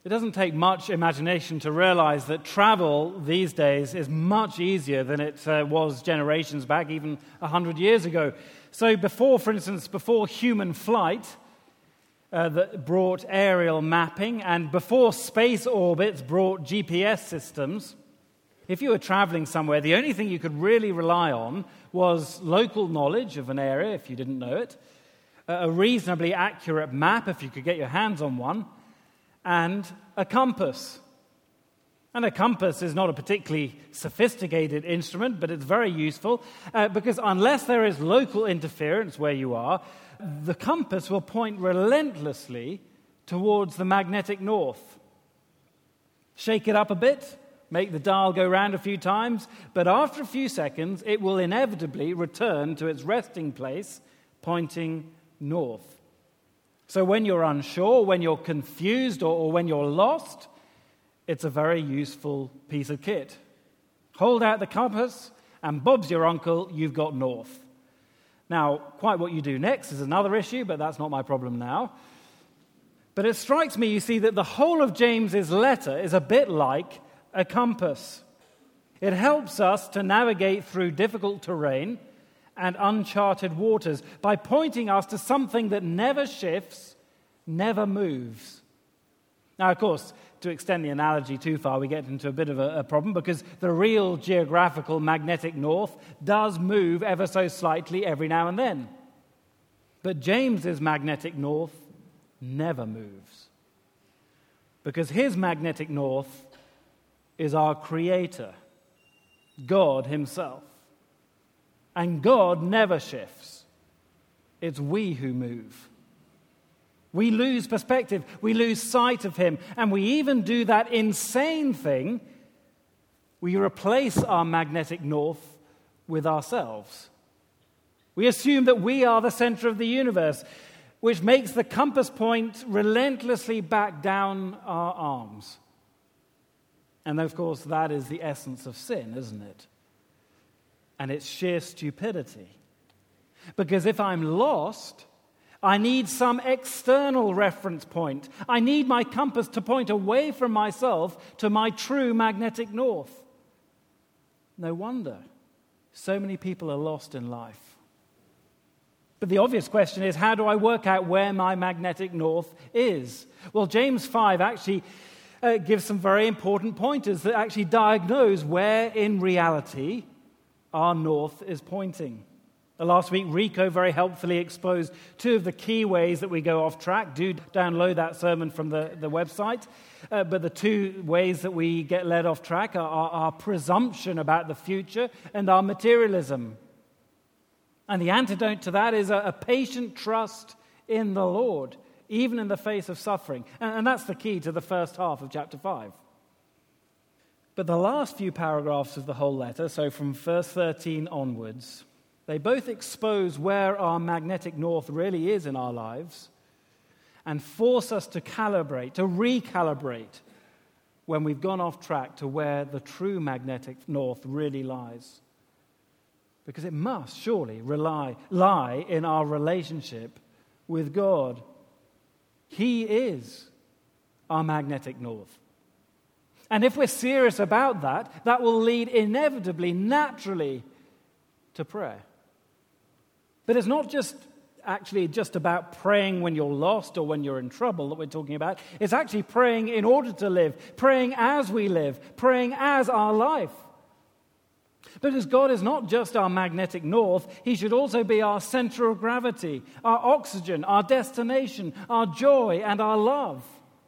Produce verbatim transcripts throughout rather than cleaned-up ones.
It doesn't take much imagination to realize that travel these days is much easier than it uh, was generations back, even one hundred years ago. So before, for instance, before human flight uh, that brought aerial mapping, and before space orbits brought G P S systems, if you were traveling somewhere, the only thing you could really rely on was local knowledge of an area, if you didn't know it, a reasonably accurate map, if you could get your hands on one, and a compass. And a compass is not a particularly sophisticated instrument, but it's very useful uh, because unless there is local interference where you are, the compass will point relentlessly towards the magnetic north. Shake it up a bit, make the dial go round a few times, but after a few seconds, it will inevitably return to its resting place, pointing north. So when you're unsure, when you're confused, or, or when you're lost, it's a very useful piece of kit. Hold out the compass, and Bob's your uncle, you've got north. Now, quite what you do next is another issue, but that's not my problem now. But it strikes me, you see, that the whole of James's letter is a bit like a compass. It helps us to navigate through difficult terrain and uncharted waters by pointing us to something that never shifts, never moves. Now, of course, to extend the analogy too far, we get into a bit of a, a problem because the real geographical magnetic north does move ever so slightly every now and then. But James's magnetic north never moves because his magnetic north is our Creator, God Himself. And God never shifts. It's we who move. We lose perspective. We lose sight of Him. And we even do that insane thing. We replace our magnetic north with ourselves. We assume that we are the center of the universe, which makes the compass point relentlessly back down our arms. And of course, that is the essence of sin, isn't it? And it's sheer stupidity. Because if I'm lost, I need some external reference point. I need my compass to point away from myself to my true magnetic north. No wonder so many people are lost in life. But the obvious question is, how do I work out where my magnetic north is? Well, James five actually uh, gives some very important pointers that actually diagnose where in reality our north is pointing. Last week, Rico very helpfully exposed two of the key ways that we go off track. Do download that sermon from the, the website. Uh, but the two ways that we get led off track are our, our presumption about the future and our materialism. And the antidote to that is a, a patient trust in the Lord, even in the face of suffering. And, and that's the key to the first half of chapter five. But the last few paragraphs of the whole letter, so from verse thirteen onwards, they both expose where our magnetic north really is in our lives and force us to calibrate, to recalibrate when we've gone off track to where the true magnetic north really lies. Because it must surely rely, lie in our relationship with God. He is our magnetic north. And if we're serious about that, that will lead inevitably, naturally, to prayer. But it's not just actually just about praying when you're lost or when you're in trouble that we're talking about. It's actually praying in order to live, praying as we live, praying as our life. Because God is not just our magnetic north, He should also be our center of gravity, our oxygen, our destination, our joy, and our love.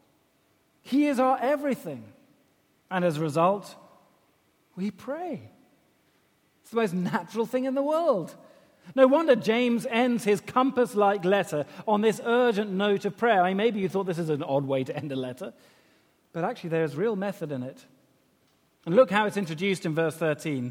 He is our everything. And as a result, we pray. It's the most natural thing in the world. No wonder James ends his compass-like letter on this urgent note of prayer. I mean, maybe you thought this is an odd way to end a letter, but actually there's real method in it. And look how it's introduced in verse thirteen.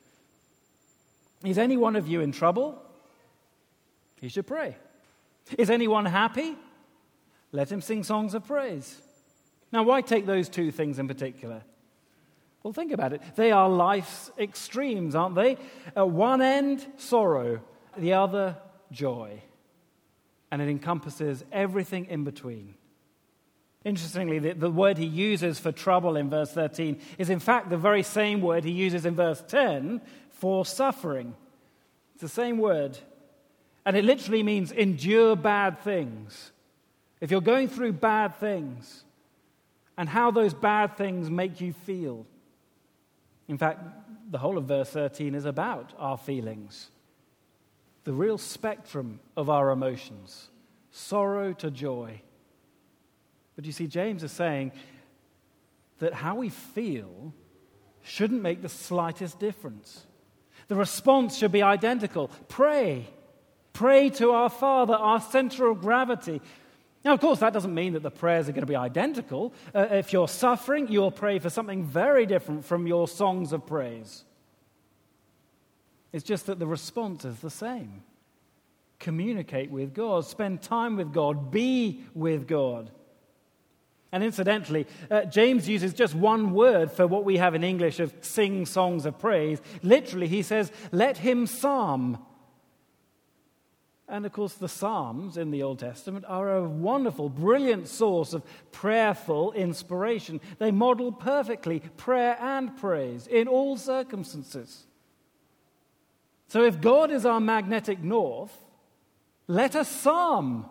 Is any one of you in trouble? He should pray. Is anyone happy? Let him sing songs of praise. Now, why take those two things in particular? Well, think about it. They are life's extremes, aren't they? At one end, sorrow. The other, joy. And it encompasses everything in between. Interestingly, the, the word he uses for trouble in verse thirteen is in fact the very same word he uses in verse ten for suffering. It's the same word. And it literally means endure bad things. If you're going through bad things, and how those bad things make you feel. In fact, the whole of verse thirteen is about our feelings. The real spectrum of our emotions. Sorrow to joy. But you see, James is saying that how we feel shouldn't make the slightest difference. The response should be identical. Pray. Pray to our Father, our center of gravity. Now, of course, that doesn't mean that the prayers are going to be identical. Uh, if you're suffering, you'll pray for something very different from your songs of praise. It's just that the response is the same. Communicate with God. Spend time with God. Be with God. And incidentally, uh, James uses just one word for what we have in English of sing songs of praise. Literally, he says, let him psalm. And of course, the Psalms in the Old Testament are a wonderful, brilliant source of prayerful inspiration. They model perfectly prayer and praise in all circumstances. So if God is our magnetic north, let us psalm.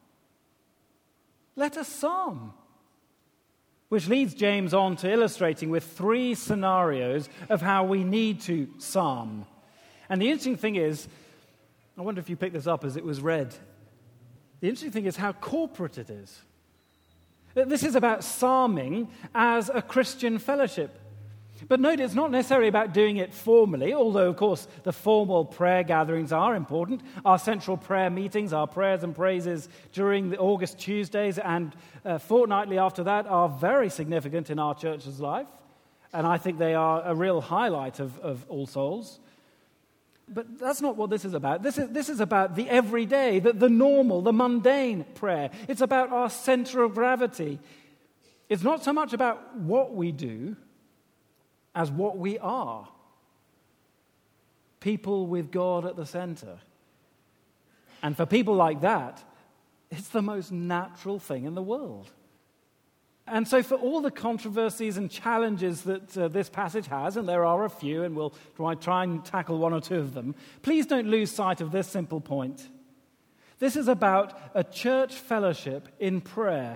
Let us psalm. Which leads James on to illustrating with three scenarios of how we need to psalm. And the interesting thing is, I wonder if you picked this up as it was read. The interesting thing is how corporate it is. This is about psalming as a Christian fellowship. But note, it's not necessarily about doing it formally, although, of course, the formal prayer gatherings are important. Our central prayer meetings, our prayers and praises during the August Tuesdays and uh, fortnightly after that are very significant in our church's life. And I think they are a real highlight of, of All Souls. But that's not what this is about. This is, this is about the everyday, the, the normal, the mundane prayer. It's about our center of gravity. It's not so much about what we do as what we are. People with God at the center. And for people like that, it's the most natural thing in the world. And so for all the controversies and challenges that uh, this passage has, and there are a few, and we'll try, try and tackle one or two of them, please don't lose sight of this simple point. This is about a church fellowship in prayer.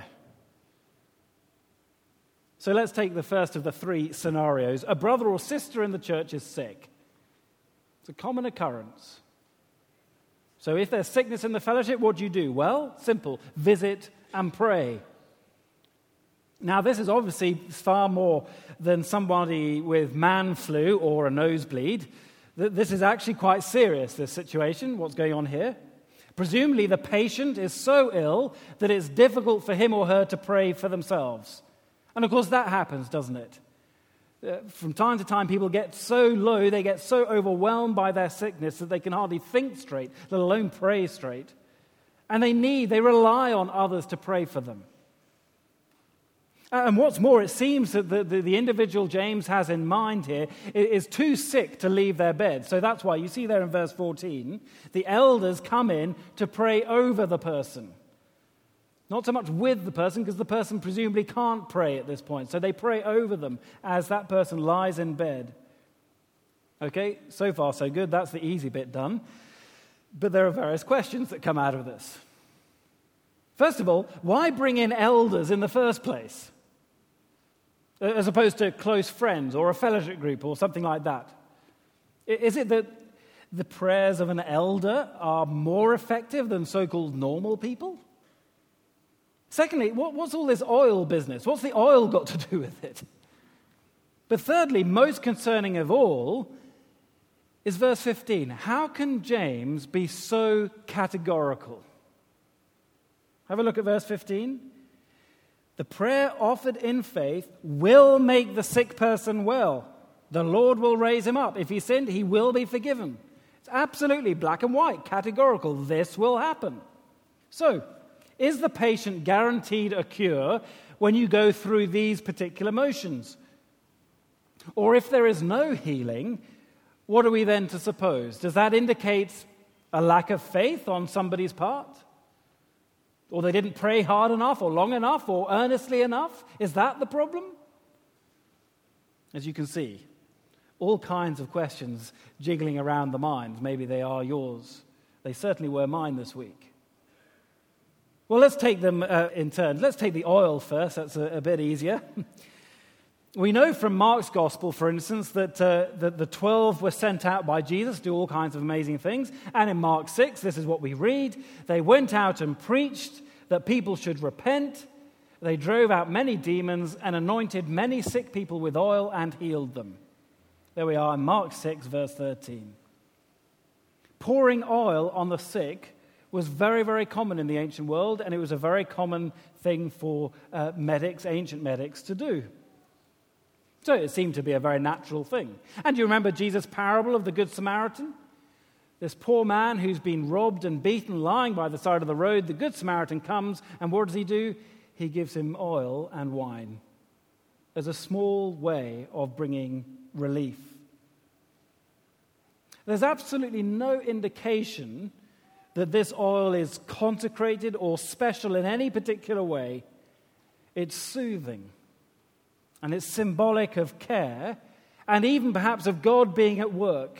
So let's take the first of the three scenarios. A brother or sister in the church is sick. It's a common occurrence. So if there's sickness in the fellowship, what do you do? Well, simple. Visit and pray. Now, this is obviously far more than somebody with man flu or a nosebleed. This is actually quite serious, this situation, what's going on here. Presumably, the patient is so ill that it's difficult for him or her to pray for themselves. And of course, that happens, doesn't it? Uh, from time to time, people get so low, they get so overwhelmed by their sickness that they can hardly think straight, let alone pray straight. And they need, they rely on others to pray for them. And what's more, it seems that the, the, the individual James has in mind here is too sick to leave their bed. So that's why you see there in verse fourteen, the elders come in to pray over the person. Not so much with the person, because the person presumably can't pray at this point. So they pray over them as that person lies in bed. Okay, so far so good. That's the easy bit done. But there are various questions that come out of this. First of all, why bring in elders in the first place? As opposed to close friends or a fellowship group or something like that. Is it that the prayers of an elder are more effective than so-called normal people? Secondly, what, what's all this oil business? What's the oil got to do with it? But thirdly, most concerning of all, is verse fifteen. How can James be so categorical? Have a look at verse fifteen. The prayer offered in faith will make the sick person well. The Lord will raise him up. If he sinned, he will be forgiven. It's absolutely black and white, categorical. This will happen. So, is the patient guaranteed a cure when you go through these particular motions? Or if there is no healing, what are we then to suppose? Does that indicate a lack of faith on somebody's part? Or they didn't pray hard enough or long enough or earnestly enough? Is that the problem? As you can see, all kinds of questions jiggling around the mind. Maybe they are yours. They certainly were mine this week. Well, let's take them uh, in turn. Let's take the oil first. That's a, a bit easier. We know from Mark's gospel, for instance, that, uh, that the twelve were sent out by Jesus to do all kinds of amazing things. And in Mark six, this is what we read. They went out and preached that people should repent. They drove out many demons and anointed many sick people with oil and healed them. There we are in Mark six, verse thirteen. Pouring oil on the sick was very, very common in the ancient world, and it was a very common thing for uh, medics, ancient medics, to do. So it seemed to be a very natural thing. And you remember Jesus' parable of the Good Samaritan? This poor man who's been robbed and beaten, lying by the side of the road. The Good Samaritan comes, and what does he do? He gives him oil and wine as a small way of bringing relief. There's absolutely no indication that this oil is consecrated or special in any particular way. It's soothing. And it's symbolic of care, and even perhaps of God being at work.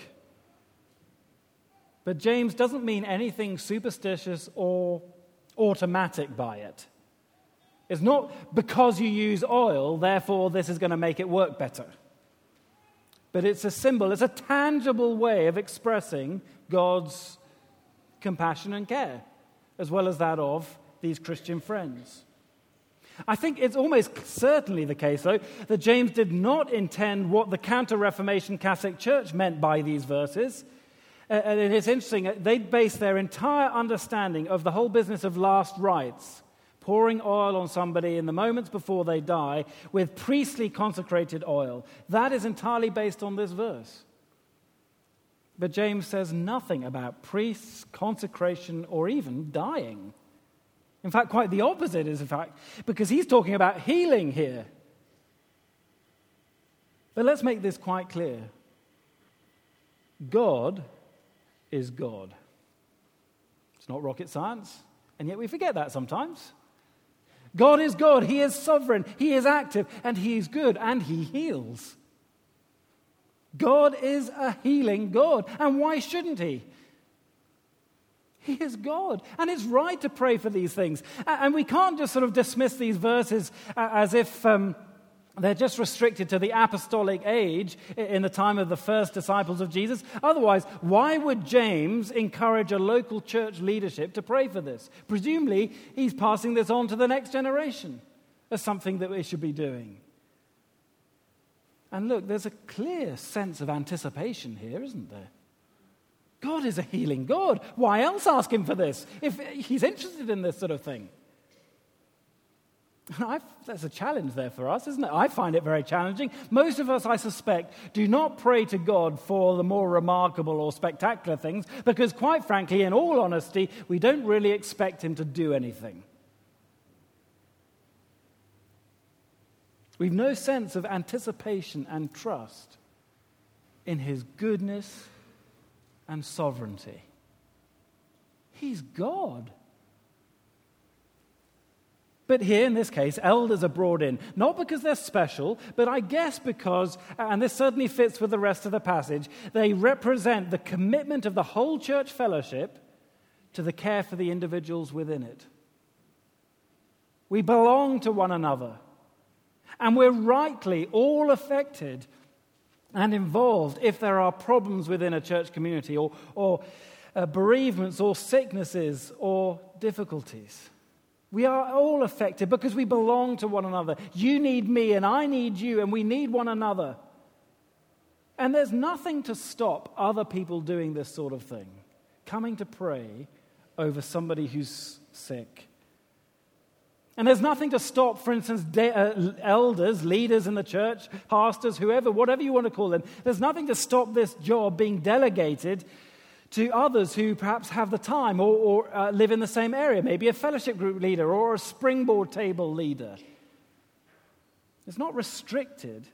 But James doesn't mean anything superstitious or automatic by it. It's not because you use oil, therefore this is going to make it work better. But it's a symbol, it's a tangible way of expressing God's compassion and care, as well as that of these Christian friends. I think it's almost certainly the case, though, that James did not intend what the Counter-Reformation Catholic Church meant by these verses. Uh, and it's interesting, they based their entire understanding of the whole business of last rites, pouring oil on somebody in the moments before they die with priestly consecrated oil. That is entirely based on this verse. But James says nothing about priests, consecration, or even dying. In fact, quite the opposite is a fact, because he's talking about healing here. But let's make this quite clear. God is God. It's not rocket science, and yet we forget that sometimes. God is God. He is sovereign. He is active, and he is good, and he heals. God is a healing God, and why shouldn't he? He is God, and it's right to pray for these things. And we can't just sort of dismiss these verses as if um, they're just restricted to the apostolic age in the time of the first disciples of Jesus. Otherwise, why would James encourage a local church leadership to pray for this? Presumably, he's passing this on to the next generation as something that we should be doing. And look, there's a clear sense of anticipation here, isn't there? God is a healing God. Why else ask him for this if he's interested in this sort of thing? I've, that's a challenge there for us, isn't it? I find it very challenging. Most of us, I suspect, do not pray to God for the more remarkable or spectacular things because, quite frankly, in all honesty, we don't really expect him to do anything. We've no sense of anticipation and trust in his goodness and sovereignty. He's God. But here, in this case, elders are brought in, not because they're special, but I guess because, and this certainly fits with the rest of the passage, they represent the commitment of the whole church fellowship to the care for the individuals within it. We belong to one another, and we're rightly all affected and involved if there are problems within a church community or, or uh, bereavements or sicknesses or difficulties. We are all affected because we belong to one another. You need me and I need you and we need one another. And there's nothing to stop other people doing this sort of thing, coming to pray over somebody who's sick. And there's nothing to stop, for instance, de- uh, elders, leaders in the church, pastors, whoever, whatever you want to call them. There's nothing to stop this job being delegated to others who perhaps have the time or, or uh, live in the same area, maybe a fellowship group leader or a springboard table leader. It's not restricted.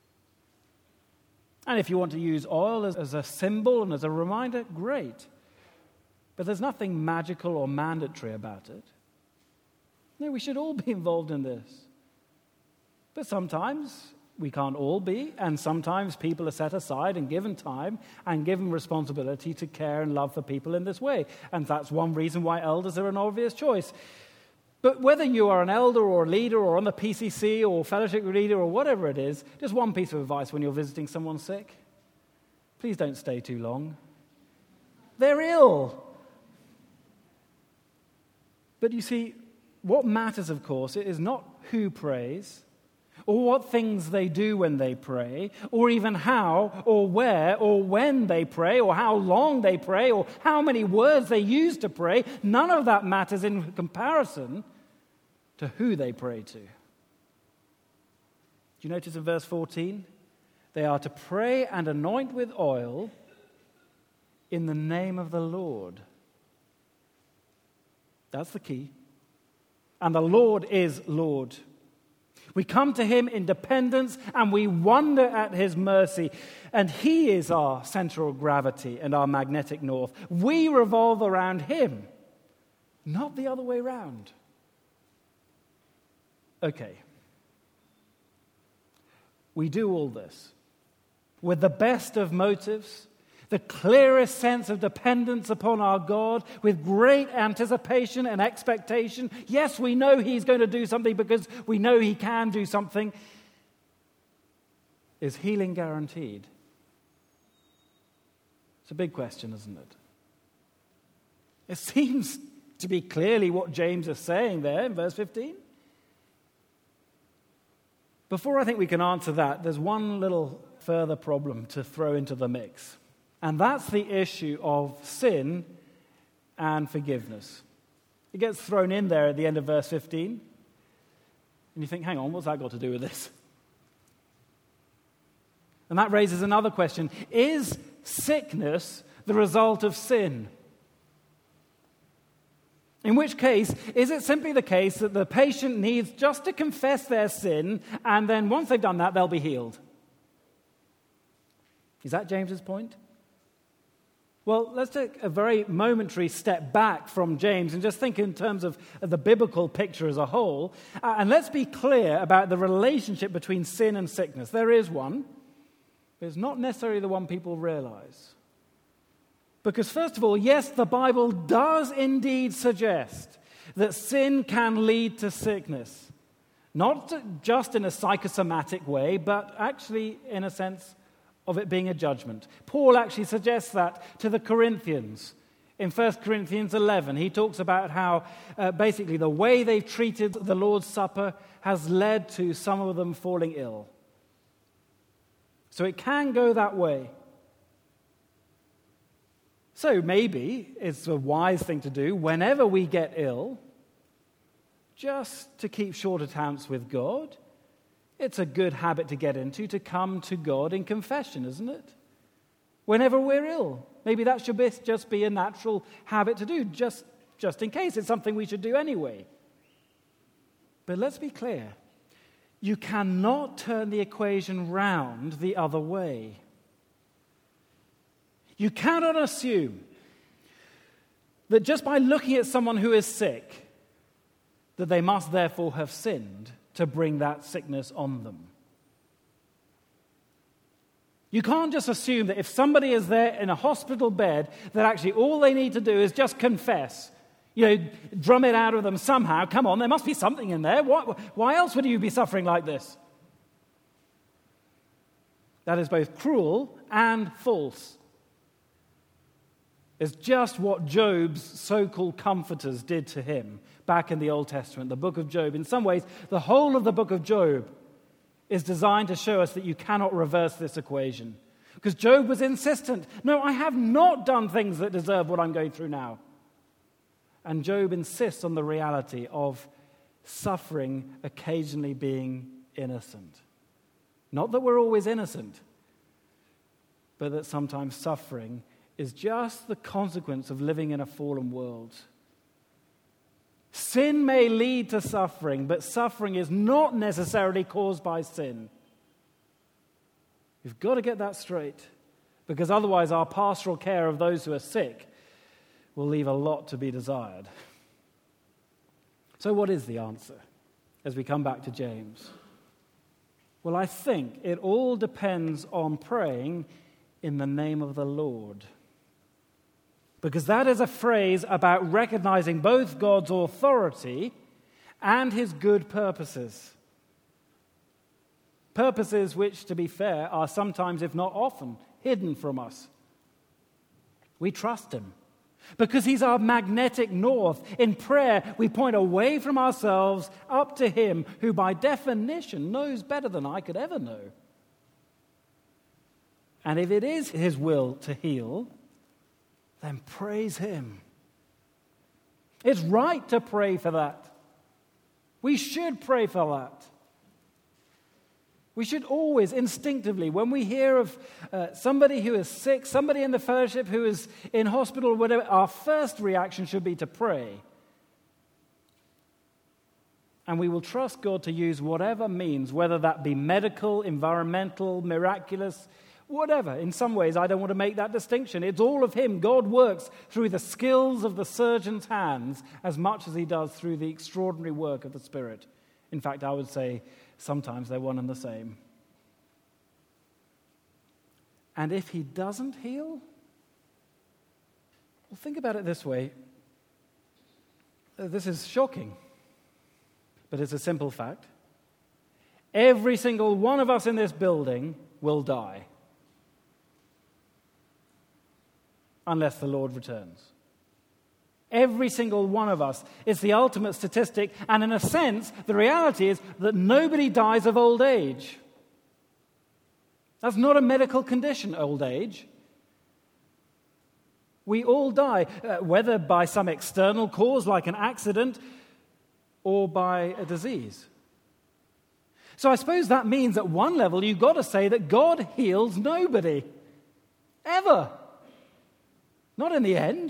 And if you want to use oil as, as a symbol and as a reminder, great. But there's nothing magical or mandatory about it. No, we should all be involved in this. But sometimes we can't all be, and sometimes people are set aside and given time and given responsibility to care and love for people in this way. And that's one reason why elders are an obvious choice. But whether you are an elder or a leader or on the P C C or fellowship leader or whatever it is, just one piece of advice when you're visiting someone sick. Please don't stay too long. They're ill. But you see, what matters, of course, is not who prays, or what things they do when they pray, or even how, or where, or when they pray, or how long they pray, or how many words they use to pray. None of that matters in comparison to who they pray to. Do you notice in verse fourteen? They are to pray and anoint with oil in the name of the Lord. That's the key. And the Lord is Lord. We come to him in dependence and we wonder at his mercy. And he is our central gravity and our magnetic north. We revolve around him, not the other way around. Okay. We do all this with the best of motives, the clearest sense of dependence upon our God, with great anticipation and expectation. Yes, we know he's going to do something because we know he can do something. Is healing guaranteed? It's a big question, isn't it? It seems to be clearly what James is saying there in verse fifteen. Before I think we can answer that, there's one little further problem to throw into the mix. And that's the issue of sin and forgiveness. It gets thrown in there at the end of verse fifteen. And you think, hang on, what's that got to do with this? And that raises another question. Is sickness the result of sin? In which case, is it simply the case that the patient needs just to confess their sin, and then once they've done that, they'll be healed? Is that James's point? Well, let's take a very momentary step back from James and just think in terms of, of the biblical picture as a whole. Uh, and let's be clear about the relationship between sin and sickness. There is one, but it's not necessarily the one people realize. Because first of all, yes, the Bible does indeed suggest that sin can lead to sickness. Not just in a psychosomatic way, but actually in a sense of it being a judgment. Paul actually suggests that to the Corinthians. In First Corinthians eleven, he talks about how uh, basically the way they've treated the Lord's Supper has led to some of them falling ill. So it can go that way. So maybe it's a wise thing to do whenever we get ill, just to keep short accounts with God. It's a good habit to get into, to come to God in confession, isn't it? Whenever we're ill. Maybe that should be, just be a natural habit to do, just, just in case. It's something we should do anyway. But let's be clear. You cannot turn the equation round the other way. You cannot assume that just by looking at someone who is sick, that they must therefore have sinned to bring that sickness on them. You can't just assume that if somebody is there in a hospital bed, that actually all they need to do is just confess. You know, drum it out of them somehow. Come on, there must be something in there. Why, why else would you be suffering like this? That is both cruel and false. It's just what Job's so-called comforters did to him back in the Old Testament, the book of Job. In some ways, the whole of the book of Job is designed to show us that you cannot reverse this equation. Because Job was insistent. No, I have not done things that deserve what I'm going through now. And Job insists on the reality of suffering occasionally being innocent. Not that we're always innocent, but that sometimes suffering is just the consequence of living in a fallen world. Sin may lead to suffering, but suffering is not necessarily caused by sin. You've got to get that straight, because otherwise our pastoral care of those who are sick will leave a lot to be desired. So So what is the answer as we come back to James? Well, I think it all depends on praying in the name of the Lord. Because that is a phrase about recognizing both God's authority and his good purposes. Purposes which, to be fair, are sometimes, if not often, hidden from us. We trust him because he's our magnetic north. In prayer, we point away from ourselves up to him who by definition knows better than I could ever know. And if it is his will to heal, then praise him. It's right to pray for that. We should pray for that. We should always, instinctively, when we hear of uh, somebody who is sick, somebody in the fellowship who is in hospital or whatever, our first reaction should be to pray. And we will trust God to use whatever means, whether that be medical, environmental, miraculous, whatever. In some ways, I don't want to make that distinction. It's all of him. God works through the skills of the surgeon's hands as much as he does through the extraordinary work of the Spirit. In fact, I would say sometimes they're one and the same. And if he doesn't heal, well, think about it this way. This is shocking, but it's a simple fact. Every single one of us in this building will die unless the Lord returns. Every single one of us. It's the ultimate statistic, and in a sense, the reality is that nobody dies of old age. That's not a medical condition, old age. We all die, uh, whether by some external cause like an accident or by a disease. So I suppose that means at one level you've got to say that God heals nobody. Ever. Not in the end.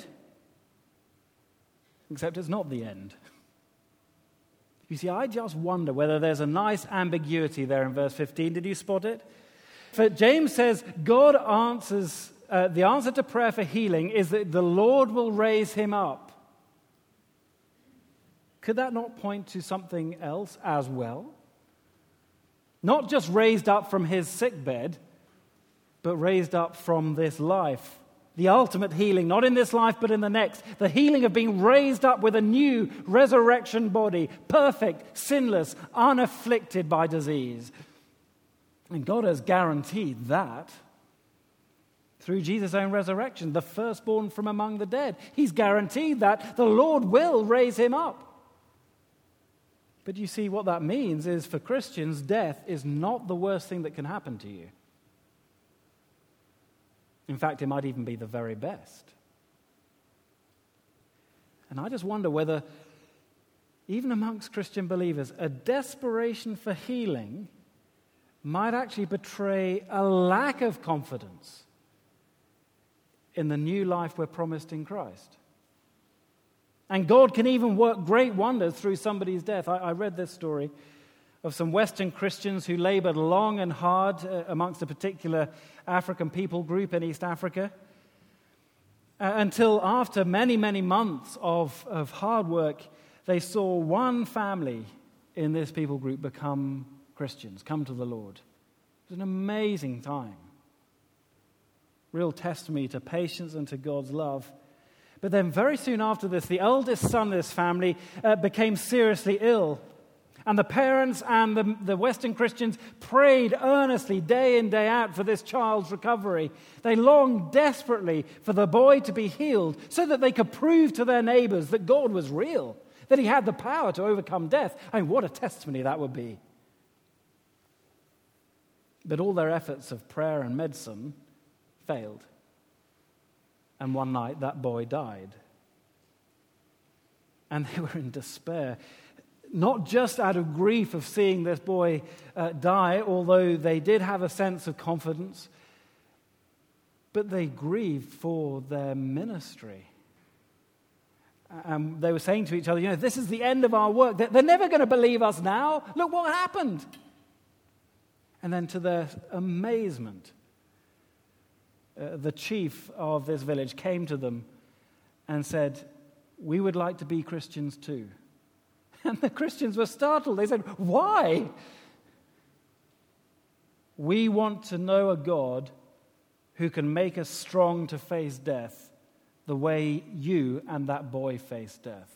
Except it's not the end. You see, I just wonder whether there's a nice ambiguity there in verse fifteen. Did you spot it? For James says God answers, uh, the answer to prayer for healing is that the Lord will raise him up. Could that not point to something else as well? Not just raised up from his sickbed, but raised up from this life. The ultimate healing, not in this life, but in the next. The healing of being raised up with a new resurrection body, perfect, sinless, unafflicted by disease. And God has guaranteed that through Jesus' own resurrection, the firstborn from among the dead. He's guaranteed that the Lord will raise him up. But you see, what that means is for Christians, death is not the worst thing that can happen to you. In fact, it might even be the very best. And I just wonder whether, even amongst Christian believers, a desperation for healing might actually betray a lack of confidence in the new life we're promised in Christ. And God can even work great wonders through somebody's death. I, I read this story of some Western Christians who labored long and hard uh, amongst a particular African people group in East Africa uh, until after many, many months of, of hard work, they saw one family in this people group become Christians, come to the Lord. It was an amazing time. Real testimony to patience and to God's love. But then very soon after this, the eldest son of this family uh, became seriously ill. And the parents and the, the Western Christians prayed earnestly day in, day out for this child's recovery. They longed desperately for the boy to be healed so that they could prove to their neighbors that God was real, that he had the power to overcome death. I mean, what a testimony that would be. But all their efforts of prayer and medicine failed. And one night that boy died. And they were in despair. Not just out of grief of seeing this boy uh, die, although they did have a sense of confidence, but they grieved for their ministry. And they were saying to each other, you know, this is the end of our work. They're never going to believe us now. Look what happened. And then to their amazement, uh, the chief of this village came to them and said, we would like to be Christians too. And the Christians were startled. They said, why? We want to know a God who can make us strong to face death the way you and that boy faced death.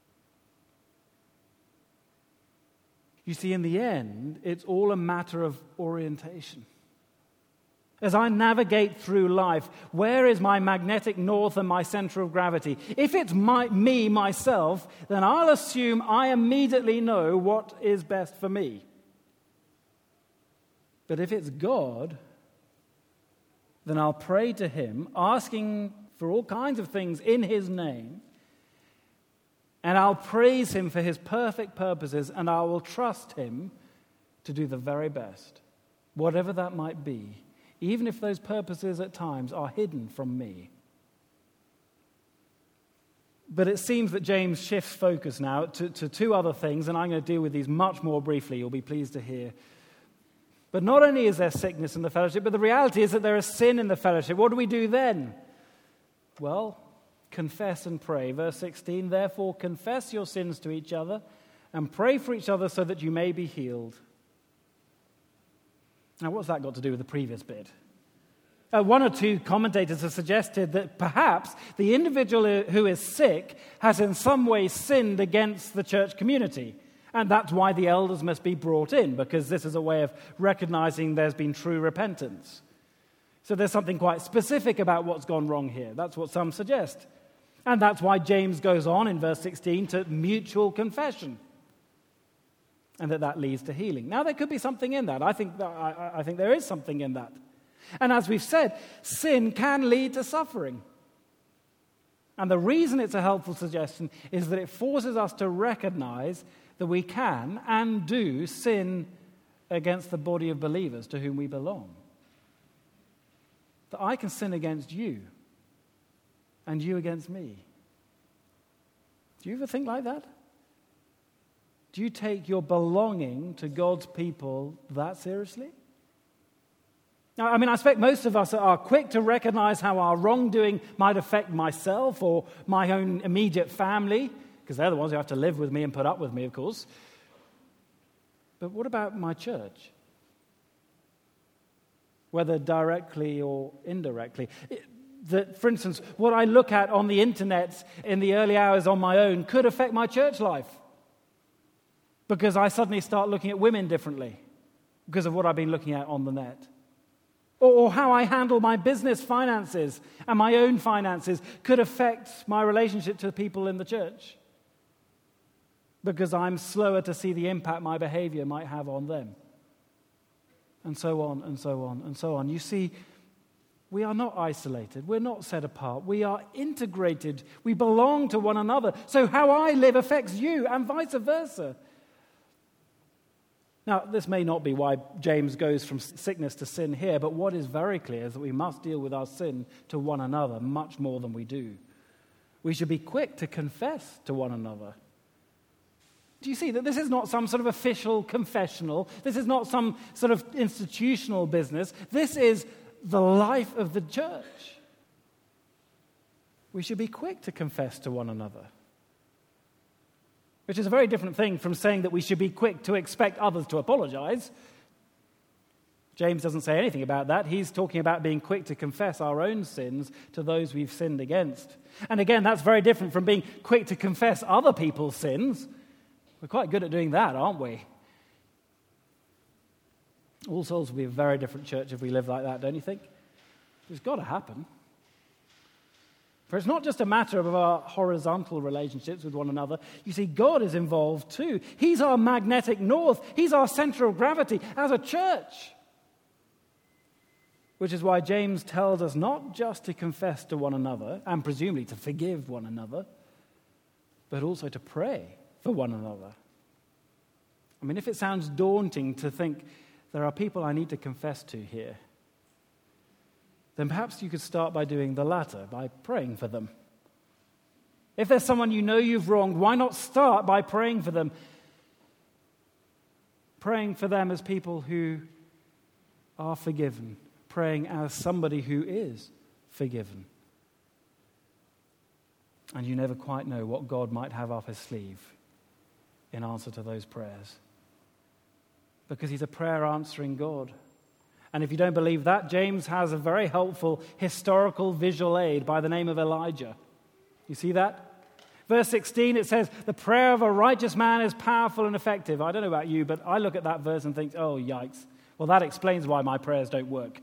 You see, in the end, it's all a matter of orientation. As I navigate through life, where is my magnetic north and my center of gravity? If it's my, me, myself, then I'll assume I immediately know what is best for me. But if it's God, then I'll pray to Him, asking for all kinds of things in His name, and I'll praise Him for His perfect purposes, and I will trust Him to do the very best, whatever that might be, even if those purposes at times are hidden from me. But it seems that James shifts focus now to, to two other things, and I'm going to deal with these much more briefly, you'll be pleased to hear. But not only is there sickness in the fellowship, but the reality is that there is sin in the fellowship. What do we do then? Well, confess and pray. Verse sixteen, therefore confess your sins to each other and pray for each other so that you may be healed. Now, what's that got to do with the previous bit? Uh, one or two commentators have suggested that perhaps the individual who is sick has in some way sinned against the church community. And that's why the elders must be brought in, because this is a way of recognizing there's been true repentance. So there's something quite specific about what's gone wrong here. That's what some suggest. And that's why James goes on in verse sixteen to mutual confession. And that that leads to healing. Now, there could be something in that. I think, that, I, I think there is something in that. And as we've said, sin can lead to suffering. And the reason it's a helpful suggestion is that it forces us to recognize that we can and do sin against the body of believers to whom we belong. That I can sin against you and you against me. Do you ever think like that? Do you take your belonging to God's people that seriously? Now, I mean, I expect most of us are quick to recognize how our wrongdoing might affect myself or my own immediate family, because they're the ones who have to live with me and put up with me, of course. But what about my church? Whether directly or indirectly. That, for instance, what I look at on the internet in the early hours on my own could affect my church life. Because I suddenly start looking at women differently because of what I've been looking at on the net. Or, or how I handle my business finances and my own finances could affect my relationship to people in the church. Because I'm slower to see the impact my behavior might have on them. And so on, and so on, and so on. You see, we are not isolated. We're not set apart. We are integrated. We belong to one another. So how I live affects you and vice versa. Now, this may not be why James goes from sickness to sin here, but what is very clear is that we must deal with our sin to one another much more than we do. We should be quick to confess to one another. Do you see that this is not some sort of official confessional? This is not some sort of institutional business. This is the life of the church. We should be quick to confess to one another. Which is a very different thing from saying that we should be quick to expect others to apologize. James doesn't say anything about that. He's talking about being quick to confess our own sins to those we've sinned against. And again, that's very different from being quick to confess other people's sins. We're quite good at doing that, aren't we? All Souls will be a very different church if we live like that, don't you think? It's got to happen. For it's not just a matter of our horizontal relationships with one another. You see, God is involved too. He's our magnetic north. He's our center of gravity as a church. Which is why James tells us not just to confess to one another, and presumably to forgive one another, but also to pray for one another. I mean, if it sounds daunting to think there are people I need to confess to here, then perhaps you could start by doing the latter, by praying for them. If there's someone you know you've wronged, why not start by praying for them? Praying for them as people who are forgiven. Praying as somebody who is forgiven. And you never quite know what God might have up his sleeve in answer to those prayers. Because he's a prayer-answering God. And if you don't believe that, James has a very helpful historical visual aid by the name of Elijah. You see that? Verse sixteen, it says, the prayer of a righteous man is powerful and effective. I don't know about you, but I look at that verse and think, oh, yikes. Well, that explains why my prayers don't work.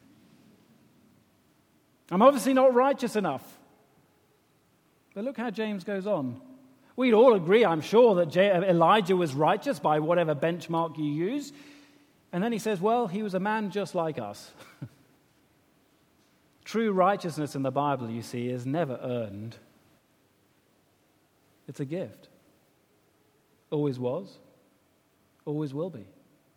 I'm obviously not righteous enough. But look how James goes on. We'd all agree, I'm sure, that Elijah was righteous by whatever benchmark you use. And then he says, well, he was a man just like us. True righteousness in the Bible, you see, is never earned. It's a gift. Always was. Always will be.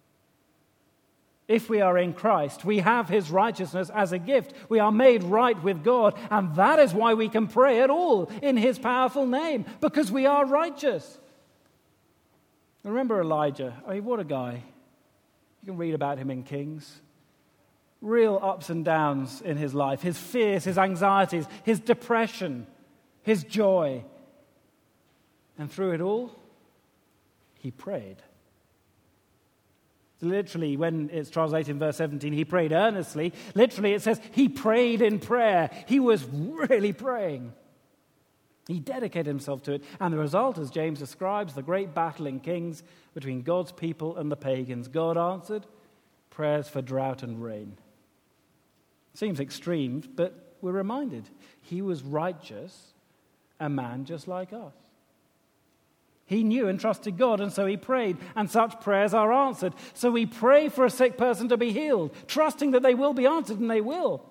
If we are in Christ, we have his righteousness as a gift. We are made right with God, and that is why we can pray at all in his powerful name, because we are righteous. Remember Elijah. I mean, what a guy. You can read about him in Kings. Real ups and downs in his life, his fears, his anxieties, his depression, his joy. And through it all, he prayed. Literally, when it's translated in verse seventeen, he prayed earnestly. Literally, it says he prayed in prayer. He was really praying. He dedicated himself to it. And the result, as James describes, the great battle in Kings between God's people and the pagans. God answered prayers for drought and rain. Seems extreme, but we're reminded he was righteous, a man just like us. He knew and trusted God, and so he prayed, and such prayers are answered. So we pray for a sick person to be healed, trusting that they will be answered, and they will,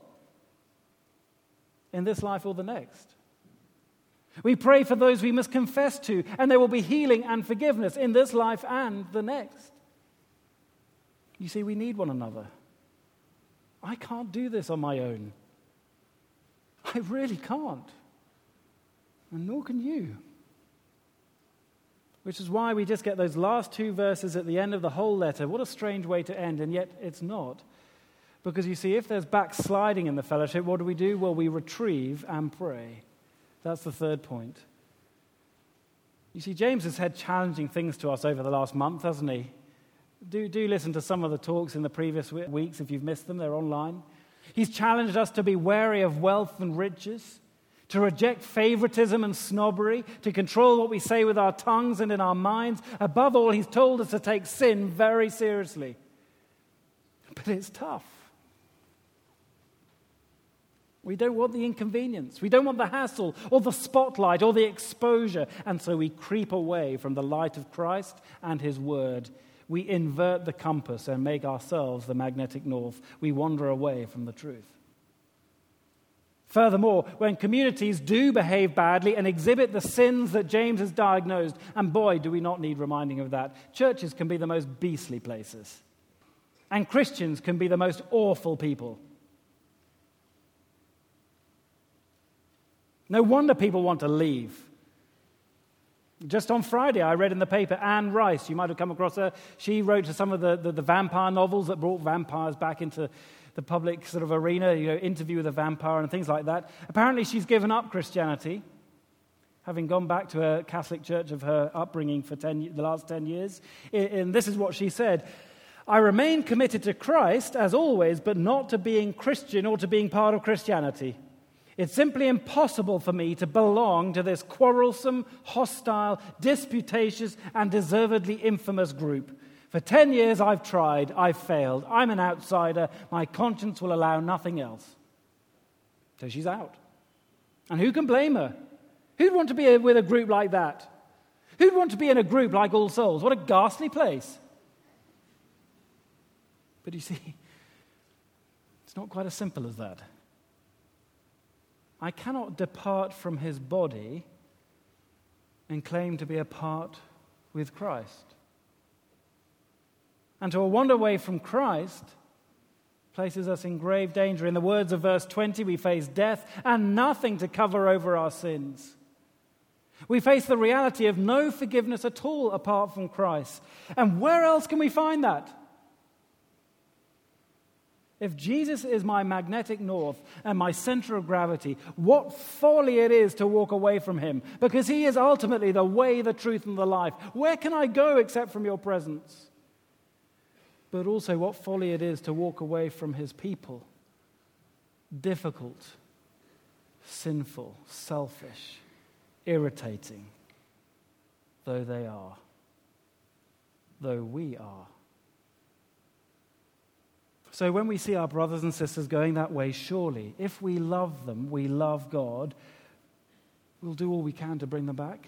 in this life or the next. We pray for those we must confess to, and there will be healing and forgiveness in this life and the next. You see, we need one another. I can't do this on my own. I really can't. And nor can you. Which is why we just get those last two verses at the end of the whole letter. What a strange way to end, and yet it's not. Because you see, if there's backsliding in the fellowship, what do we do? Well, we retrieve and pray. That's the third point. You see, James has said challenging things to us over the last month, hasn't he? Do, do listen to some of the talks in the previous weeks if you've missed them. They're online. He's challenged us to be wary of wealth and riches, to reject favoritism and snobbery, to control what we say with our tongues and in our minds. Above all, he's told us to take sin very seriously. But it's tough. We don't want the inconvenience. We don't want the hassle or the spotlight or the exposure. And so we creep away from the light of Christ and his word. We invert the compass and make ourselves the magnetic north. We wander away from the truth. Furthermore, when communities do behave badly and exhibit the sins that James has diagnosed, and boy, do we not need reminding of that, churches can be the most beastly places. And Christians can be the most awful people. No wonder people want to leave. Just on Friday, I read in the paper Anne Rice. You might have come across her. She wrote some of the, the, the vampire novels that brought vampires back into the public sort of arena, you know, Interview with a Vampire and things like that. Apparently, she's given up Christianity, having gone back to a Catholic church of her upbringing for ten, the last ten years. And this is what she said. I remain committed to Christ, as always, but not to being Christian or to being part of Christianity. It's simply impossible for me to belong to this quarrelsome, hostile, disputatious, and deservedly infamous group. For ten years I've tried, I've failed. I'm an outsider. My conscience will allow nothing else. So she's out. And who can blame her? Who'd want to be with a group like that? Who'd want to be in a group like All Souls? What a ghastly place. But you see, it's not quite as simple as that. I cannot depart from his body and claim to be a part with Christ. And to wander away from Christ places us in grave danger. In the words of verse twenty, we face death and nothing to cover over our sins. We face the reality of no forgiveness at all apart from Christ. And where else can we find that? If Jesus is my magnetic north and my center of gravity, what folly it is to walk away from him, because he is ultimately the way, the truth, and the life. Where can I go except from your presence? But also what folly it is to walk away from his people. Difficult, sinful, selfish, irritating, though they are, though we are. So when we see our brothers and sisters going that way, surely, if we love them, we love God, we'll do all we can to bring them back.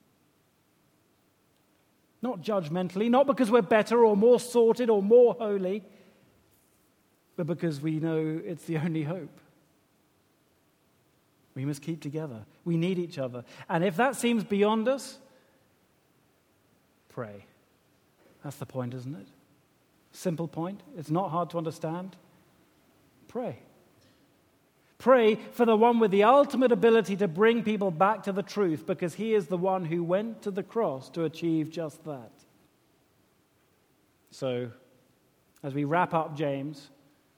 Not judgmentally, not because we're better or more sorted or more holy, but because we know it's the only hope. We must keep together. We need each other. And if that seems beyond us, pray. That's the point, isn't it? Simple point. It's not hard to understand. Pray. Pray for the one with the ultimate ability to bring people back to the truth, because he is the one who went to the cross to achieve just that. So, as we wrap up James,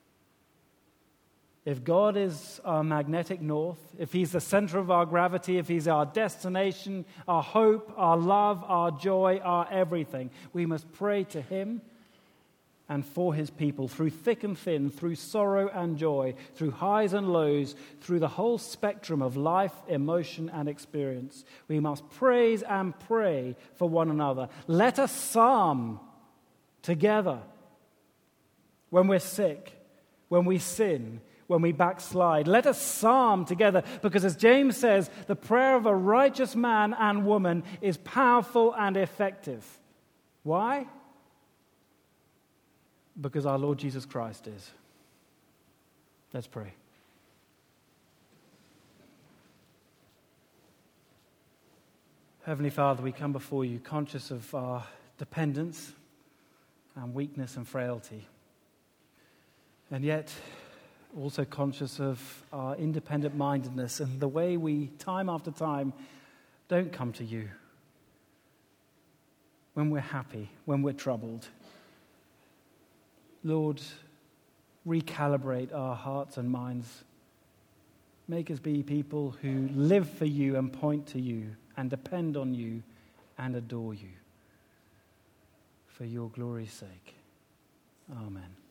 if God is our magnetic north, if he's the center of our gravity, if he's our destination, our hope, our love, our joy, our everything, we must pray to him and for his people, through thick and thin, through sorrow and joy, through highs and lows, through the whole spectrum of life, emotion, and experience. We must praise and pray for one another. Let us psalm together when we're sick, when we sin, when we backslide. Let us psalm together, because as James says, the prayer of a righteous man and woman is powerful and effective. Why? Because our Lord Jesus Christ is. Let's pray. Heavenly Father, we come before you conscious of our dependence and weakness and frailty, and yet also conscious of our independent-mindedness and the way we, time after time, don't come to you when we're happy, when we're troubled. Lord, recalibrate our hearts and minds. Make us be people who live for you and point to you and depend on you and adore you. For your glory's sake. Amen.